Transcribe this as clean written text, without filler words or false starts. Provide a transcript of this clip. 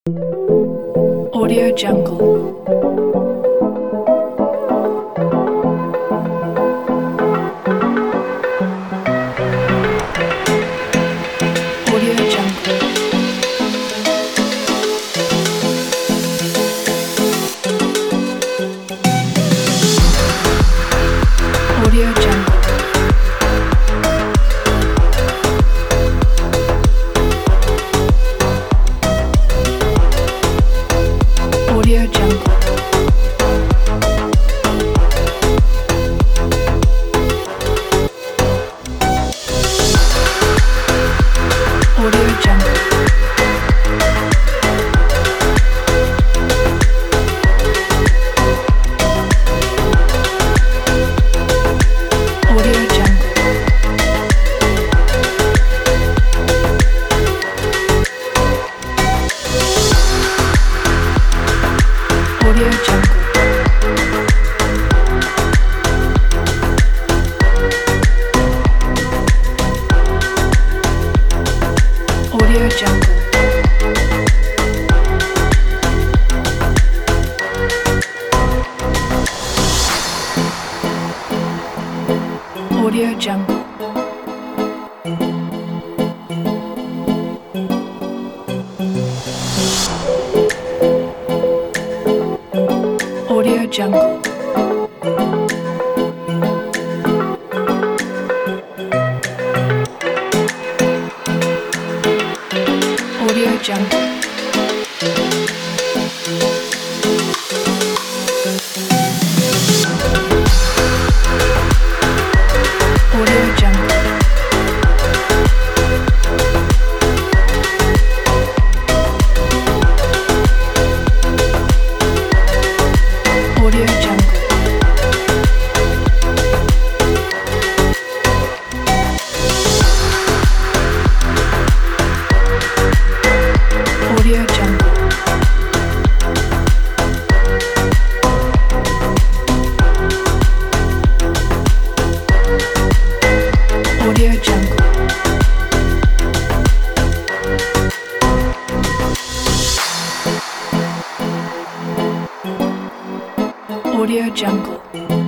Audio Jungle. Audio Jungle. Audio Jungle. Audio Jungle. Audio Jungle. Audio Jungle. Audio Jungle. Audio Jungle. Audio Jungle. Audio Jungle. Audio Jungle. Audio Jungle. Audio Jungle. Audio Jungle. Audio Jungle. Audio Jungle.